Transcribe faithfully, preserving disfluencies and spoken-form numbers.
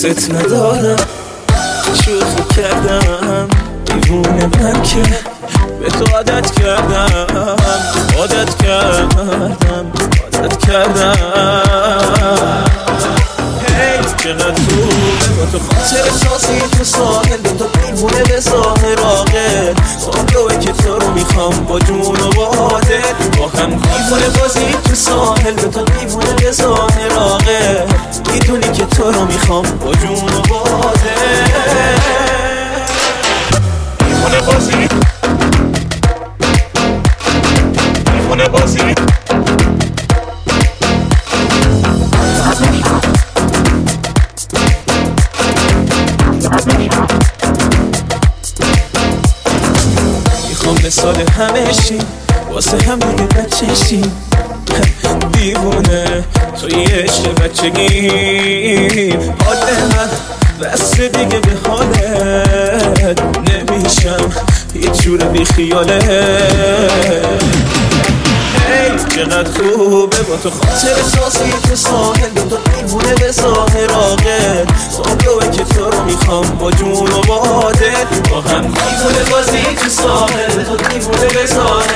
دوست ندارم، شوخی کردم دیوونه من که به تو عادت کردم، عادت کردم، عادت کردم. هی چقدر خوبه با تو خاطر سازی تو ساحل، دو تا دیوونه به ظاهر عاقل، تابلوه که تو رو میخوام با جون و با دل، با هم دیوونه بازی تو ساحل، دو تا دیوونه به ظاهر عاقل، میدونی که تو رو میخوام با جون و با دل. دیوونه بازی، دیوونه بازی، میخوام مثال همه شیم، واسه هم دیگه بچه شیم، دیوونه توی عشق بچگی، حال من بس دیگه به حالت نمیشم هیچ جور بی خیاله. هی چقدر خوبه با تو خاطر سازی تو ساحل، دو تا دیوونه به ظاهر عاقل، تابلوه که تو رو میخوام با جون و با دل، با هم دیوونه بازی تو ساحل، دو تا دیوونه به ظاهر